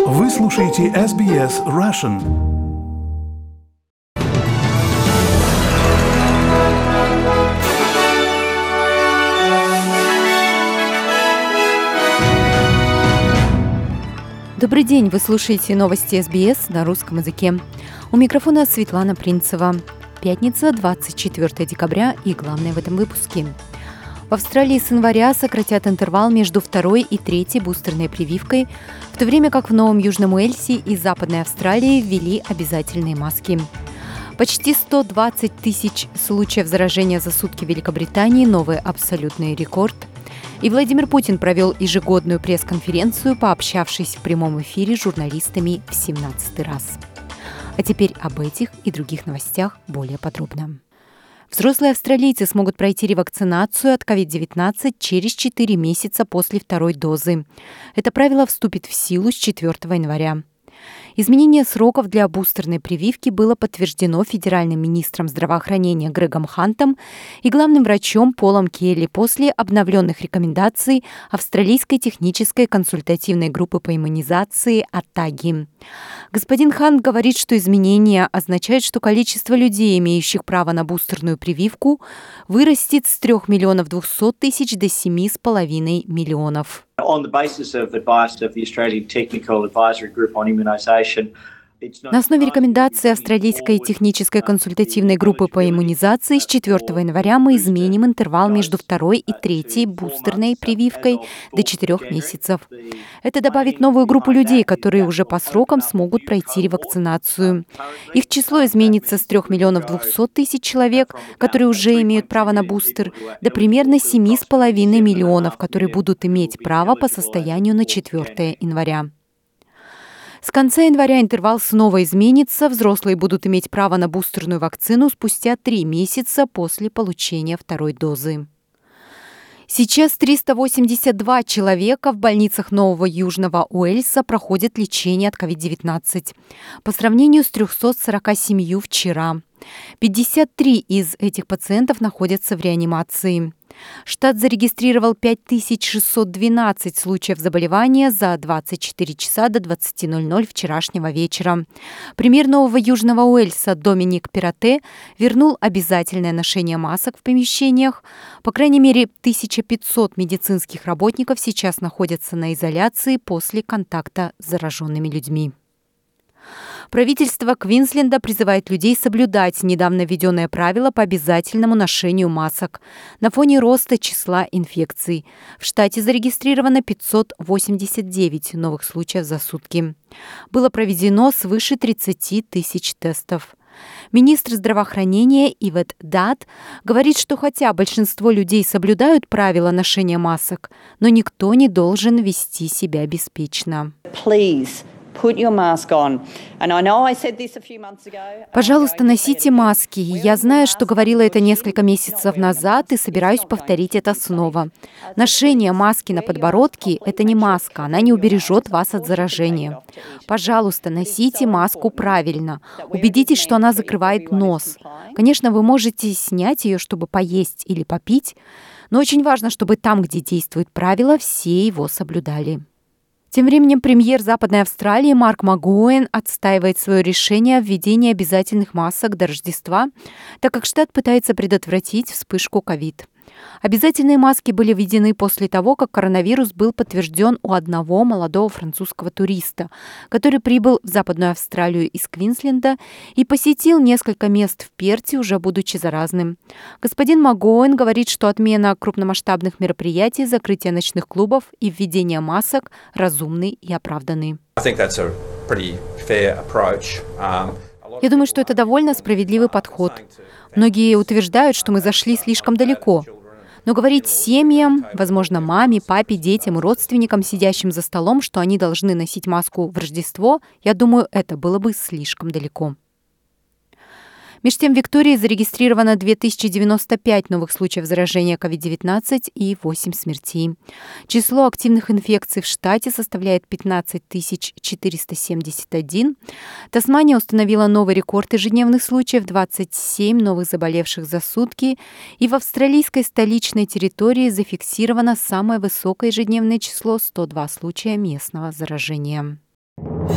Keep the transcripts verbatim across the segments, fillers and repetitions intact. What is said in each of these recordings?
Вы слушаете эс би эс Russian. Добрый день, вы слушаете новости эс би эс на русском языке. У микрофона Светлана Принцева. Пятница, двадцать четвёртое декабря, и главное в этом выпуске. В Австралии с января сократят интервал между второй и третьей бустерной прививкой, в то время как в Новом Южном Уэльсе и Западной Австралии ввели обязательные маски. Почти сто двадцать тысяч случаев заражения за сутки в Великобритании – новый абсолютный рекорд. И Владимир Путин провел ежегодную пресс-конференцию, пообщавшись в прямом эфире с журналистами в семнадцатый раз. А теперь об этих и других новостях более подробно. Взрослые австралийцы смогут пройти ревакцинацию от ковид девятнадцать через четыре месяца после второй дозы. Это правило вступит в силу с четвёртого января. Изменение сроков для бустерной прививки было подтверждено федеральным министром здравоохранения Грегом Хантом и главным врачом Полом Келли после обновленных рекомендаций Австралийской технической консультативной группы по иммунизации АТАГИ. Господин Хант говорит, что изменения означают, что количество людей, имеющих право на бустерную прививку, вырастет с трёх миллионов двухсот тысяч до семи с половиной миллионов. На основе рекомендаций Австралийской технической консультативной группы по иммунизации с четвёртого января мы изменим интервал между второй и третьей бустерной прививкой до четырёх месяцев. Это добавит новую группу людей, которые уже по срокам смогут пройти ревакцинацию. Их число изменится с трёх миллионов двухсот тысяч человек, которые уже имеют право на бустер, до примерно семи с половиной миллионов, которые будут иметь право по состоянию на четвёртого января. С конца января интервал снова изменится. Взрослые будут иметь право на бустерную вакцину спустя три месяца после получения второй дозы. Сейчас триста восемьдесят два человека в больницах Нового Южного Уэльса проходят лечение от ковид девятнадцать, по сравнению с трёмстами сорока семью вчера. пятьдесят три из этих пациентов находятся в реанимации. Штат зарегистрировал пять тысяч шестьсот двенадцать случаев заболевания за двадцать четыре часа до двадцати ноль-ноль вчерашнего вечера. Премьер Нового Южного Уэльса Доминик Перотте вернул обязательное ношение масок в помещениях. По крайней мере, тысяча пятьсот медицинских работников сейчас находятся на изоляции после контакта с зараженными людьми. Правительство Квинсленда призывает людей соблюдать недавно введенное правило по обязательному ношению масок на фоне роста числа инфекций. В штате зарегистрировано пятьсот восемьдесят девять новых случаев за сутки. Было проведено свыше тридцати тысяч тестов. Министр здравоохранения Ивет Дат говорит, что хотя большинство людей соблюдают правила ношения масок, но никто не должен вести себя беспечно. Пожалуйста, носите маски. Я знаю, что говорила это несколько месяцев назад и собираюсь повторить это снова. Ношение маски на подбородке – это не маска, она не убережет вас от заражения. Пожалуйста, носите маску правильно. Убедитесь, что она закрывает нос. Конечно, вы можете снять ее, чтобы поесть или попить, но очень важно, чтобы там, где действует правило, все его соблюдали. Тем временем премьер Западной Австралии Марк Магуэн отстаивает свое решение о введении обязательных масок до Рождества, так как штат пытается предотвратить вспышку ковид. Обязательные маски были введены после того, как коронавирус был подтвержден у одного молодого французского туриста, который прибыл в Западную Австралию из Квинсленда и посетил несколько мест в Перте, уже будучи заразным. Господин Магоуэн говорит, что отмена крупномасштабных мероприятий, закрытие ночных клубов и введение масок разумны и оправданы. Я думаю, что это довольно справедливый подход. Многие утверждают, что мы зашли слишком далеко. Но говорить семьям, возможно, маме, папе, детям и родственникам, сидящим за столом, что они должны носить маску в Рождество, я думаю, это было бы слишком далеко. Меж тем в Виктории зарегистрировано две тысячи девяносто пять новых случаев заражения ковид девятнадцать и восемь смертей. Число активных инфекций в штате составляет пятнадцать тысяч четыреста семьдесят один. Тасмания установила новый рекорд ежедневных случаев – двадцать семь новых заболевших за сутки. И в австралийской столичной территории зафиксировано самое высокое ежедневное число – сто два случая местного заражения.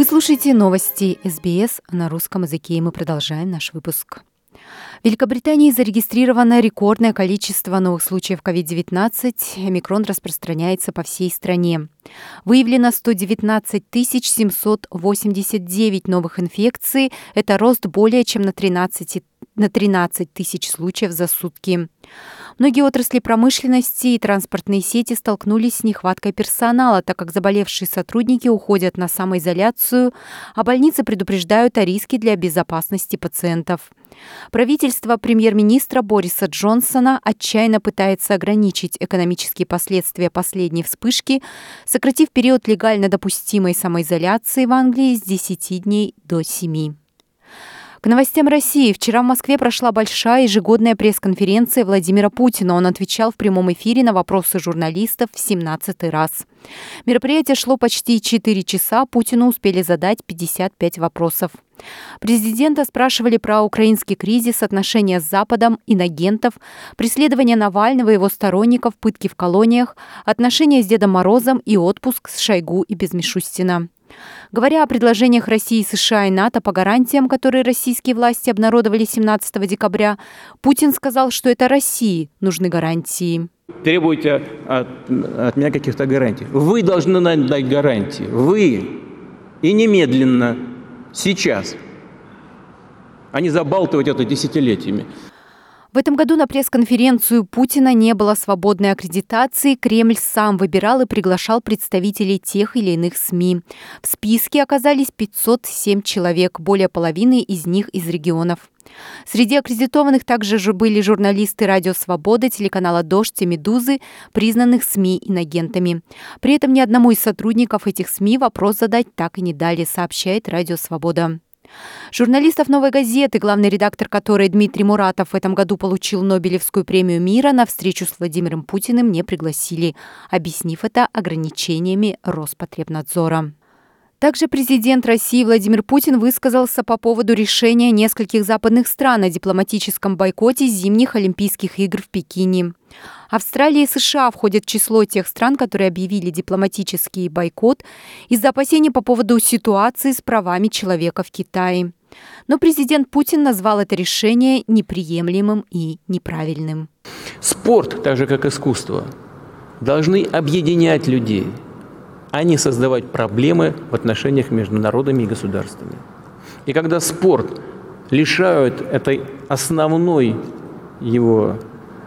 Вы слушаете новости эс би эс на русском языке, и мы продолжаем наш выпуск. В Великобритании зарегистрировано рекордное количество новых случаев ковид девятнадцать. Омикрон распространяется по всей стране. Выявлено сто девятнадцать тысяч семьсот восемьдесят девять новых инфекций. Это рост более чем на тринадцать, на тринадцать тысяч случаев за сутки. Многие отрасли промышленности и транспортные сети столкнулись с нехваткой персонала, так как заболевшие сотрудники уходят на самоизоляцию, а больницы предупреждают о риске для безопасности пациентов. Правительство премьер-министра Бориса Джонсона отчаянно пытается ограничить экономические последствия последней вспышки, сократив период легально допустимой самоизоляции в Англии с десяти дней до семи. К новостям России. Вчера в Москве прошла большая ежегодная пресс-конференция Владимира Путина. Он отвечал в прямом эфире на вопросы журналистов в семнадцатый раз. Мероприятие шло почти четыре часа. Путину успели задать пятьдесят пять вопросов. Президента спрашивали про украинский кризис, отношения с Западом, инагентов, преследование Навального и его сторонников, пытки в колониях, отношения с Дедом Морозом и отпуск с Шойгу и без Мишустина. Говоря о предложениях России, США и НАТО по гарантиям, которые российские власти обнародовали семнадцатого декабря, Путин сказал, что это России нужны гарантии. Требуйте от, от меня каких-то гарантий. Вы должны нам дать гарантии. Вы. И немедленно. Сейчас. А не забалтывать это десятилетиями. В этом году на пресс-конференцию Путина не было свободной аккредитации. Кремль сам выбирал и приглашал представителей тех или иных СМИ. В списке оказались пятьсот семь человек, более половины из них из регионов. Среди аккредитованных также же были журналисты «Радио Свобода», телеканала «Дождь» и «Медузы», признанных СМИ инагентами. При этом ни одному из сотрудников этих СМИ вопрос задать так и не дали, сообщает «Радио Свобода». Журналистов «Новой газеты», главный редактор которой Дмитрий Муратов в этом году получил Нобелевскую премию мира, на встречу с Владимиром Путиным не пригласили, объяснив это ограничениями Роспотребнадзора. Также президент России Владимир Путин высказался по поводу решения нескольких западных стран о дипломатическом бойкоте зимних Олимпийских игр в Пекине. Австралия и США входят в число тех стран, которые объявили дипломатический бойкот из-за опасений по поводу ситуации с правами человека в Китае. Но президент Путин назвал это решение неприемлемым и неправильным. Спорт, так же как искусство, должны объединять людей, а не создавать проблемы в отношениях между народами и государствами. И когда спорт лишают этой основной его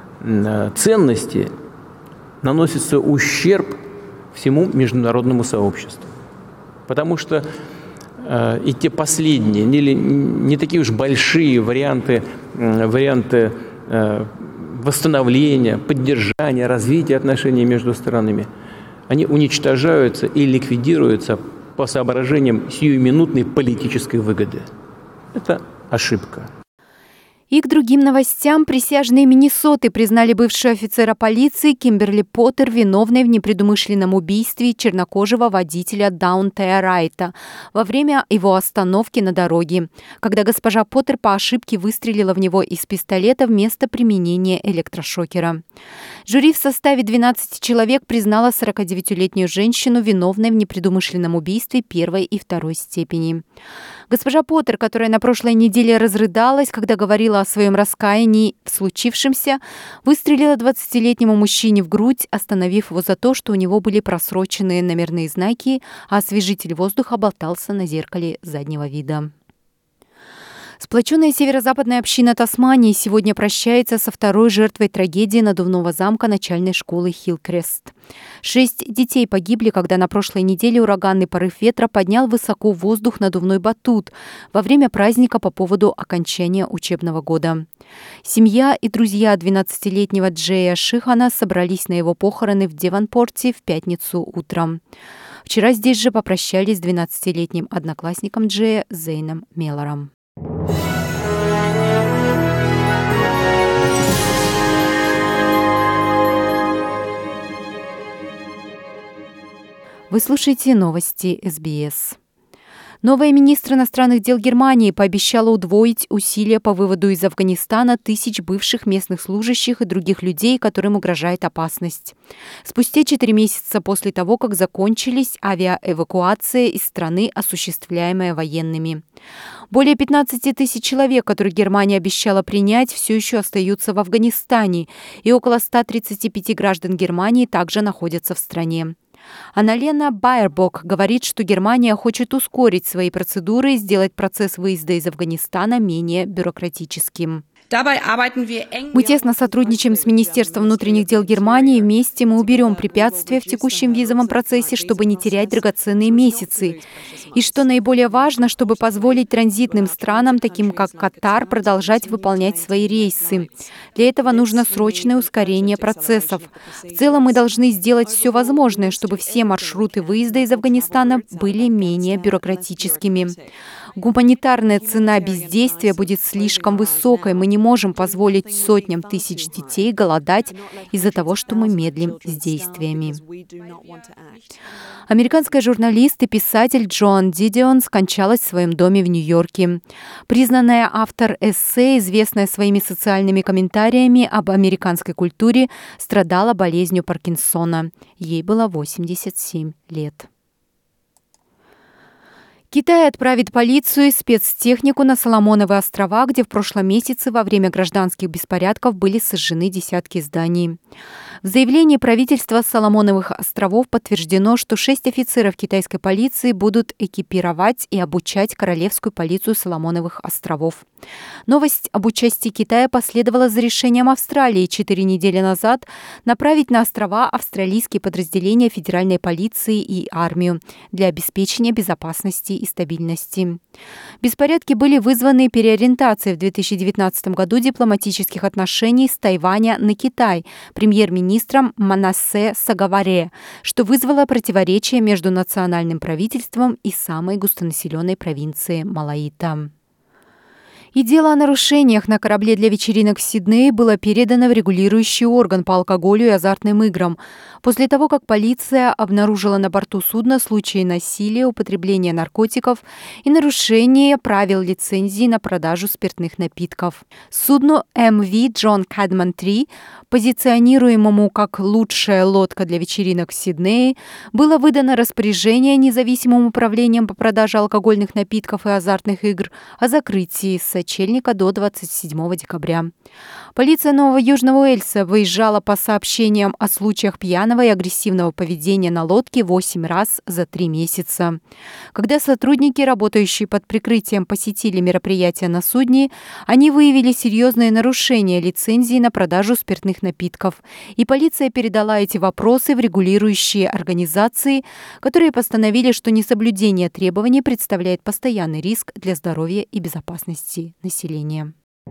ценности, наносится ущерб всему международному сообществу. Потому что э, и те последние, не, не такие уж большие варианты, э, варианты э, восстановления, поддержания, развития отношений между странами, они уничтожаются и ликвидируются по соображениям сиюминутной политической выгоды. Это ошибка. И к другим новостям. Присяжные Миннесоты признали бывшего офицера полиции Кимберли Поттер виновной в непредумышленном убийстве чернокожего водителя Даунтая Райта во время его остановки на дороге, когда госпожа Поттер по ошибке выстрелила в него из пистолета вместо применения электрошокера. Жюри в составе двенадцати человек признало сорокадевятилетнюю женщину виновной в непредумышленном убийстве первой и второй степени. Госпожа Поттер, которая на прошлой неделе разрыдалась, когда говорила о своем раскаянии в случившемся, выстрелила двадцатилетнему мужчине в грудь, остановив его за то, что у него были просроченные номерные знаки, а освежитель воздуха болтался на зеркале заднего вида. Сплоченная северо-западная община Тасмании сегодня прощается со второй жертвой трагедии надувного замка начальной школы Хиллкрест. Шесть детей погибли, когда на прошлой неделе ураганный порыв ветра поднял высоко в воздух надувной батут во время праздника по поводу окончания учебного года. Семья и друзья двенадцатилетнего Джея Шихана собрались на его похороны в Девонпорте в пятницу утром. Вчера здесь же попрощались с двенадцатилетним одноклассником Джея Зейном Меллором. Вы слушаете новости эс би эс. Новая министр иностранных дел Германии пообещала удвоить усилия по выводу из Афганистана тысяч бывших местных служащих и других людей, которым угрожает опасность. Спустя четыре месяца после того, как закончились авиаэвакуация из страны, осуществляемая военными. Более пятнадцати тысяч человек, которых Германия обещала принять, все еще остаются в Афганистане, и около ста тридцати пяти граждан Германии также находятся в стране. Анна-Лена Байербок говорит, что Германия хочет ускорить свои процедуры и сделать процесс выезда из Афганистана менее бюрократическим. Мы тесно сотрудничаем с Министерством внутренних дел Германии. Вместе мы уберем препятствия в текущем визовом процессе, чтобы не терять драгоценные месяцы. И что наиболее важно, чтобы позволить транзитным странам, таким как Катар, продолжать выполнять свои рейсы. Для этого нужно срочное ускорение процессов. В целом мы должны сделать все возможное, чтобы все маршруты выезда из Афганистана были менее бюрократическими. Гуманитарная цена бездействия будет слишком высокой. Мы не можем позволить сотням тысяч детей голодать из-за того, что мы медлим с действиями. Американская журналист и писатель Джоан Дидион скончалась в своем доме в Нью-Йорке. Признанная автор эссе, известная своими социальными комментариями об американской культуре, страдала болезнью Паркинсона. Ей было восемьдесят семь лет. Китай отправит полицию и спецтехнику на Соломоновы острова, где в прошлом месяце во время гражданских беспорядков были сожжены десятки зданий. В заявлении правительства Соломоновых островов подтверждено, что шесть офицеров китайской полиции будут экипировать и обучать королевскую полицию Соломоновых островов. Новость об участии Китая последовала за решением Австралии четыре недели назад направить на острова австралийские подразделения федеральной полиции и армию для обеспечения безопасности и стабильности. Беспорядки были вызваны переориентацией в две тысячи девятнадцатом году дипломатических отношений с Тайваня на Китай премьер-министром Манассе Сагаваре, что вызвало противоречие между национальным правительством и самой густонаселенной провинцией Малаита. И дело о нарушениях на корабле для вечеринок в Сиднее было передано в регулирующий орган по алкоголю и азартным играм после того, как полиция обнаружила на борту судна случаи насилия, употребления наркотиков и нарушения правил лицензии на продажу спиртных напитков. Судну эм ви Джон Кадман три, позиционируемому как лучшая лодка для вечеринок в Сиднее, было выдано распоряжение независимым управлением по продаже алкогольных напитков и азартных игр о закрытии сочельника до двадцать седьмого декабря. Полиция Нового Южного Уэльса выезжала по сообщениям о случаях пьяного и агрессивного поведения на лодке восемь раз за три месяца. Когда сотрудники, работающие под прикрытием, посетили мероприятия на судне, они выявили серьезные нарушения лицензии на продажу спиртных напитков, и полиция передала эти вопросы в регулирующие организации, которые постановили, что несоблюдение требований представляет постоянный риск для здоровья и безопасности населения.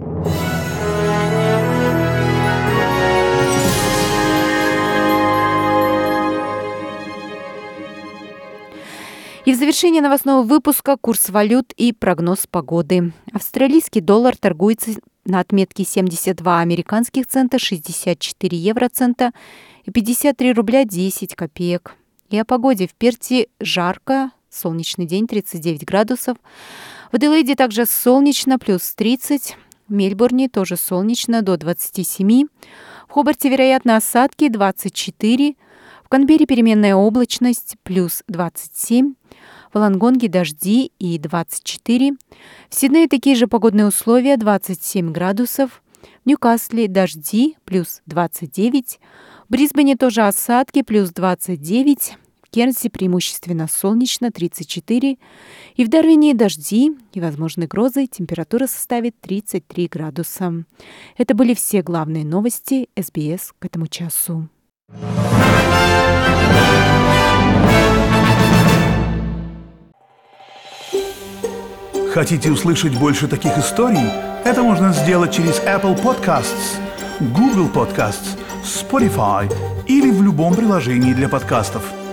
И в завершение новостного выпуска курс валют и прогноз погоды. Австралийский доллар торгуется на отметке семьдесят два американских цента, шестьдесят четыре евроцента и пятьдесят три рубля десять копеек. И о погоде. В Перте жарко, солнечный день, тридцать девять градусов. В Аделаиде также солнечно, плюс тридцать. В Мельбурне тоже солнечно, до двадцати семи. В Хобарте, вероятно, осадки, двадцать четыре. В Канберре переменная облачность, плюс двадцать семь. В Волонгонге дожди и двадцать четыре. В Сиднее такие же погодные условия, двадцать семь градусов. В Ньюкасле дожди, плюс двадцать девять. В Брисбене тоже осадки, плюс двадцать девять. В Кернсе преимущественно солнечно, тридцать четыре. И в Дарвине дожди и возможны грозы, температура составит тридцать три градуса. Это были все главные новости эс би эс к этому часу. Хотите услышать больше таких историй? Это можно сделать через Apple Podcasts, Google Podcasts, Spotify или в любом приложении для подкастов.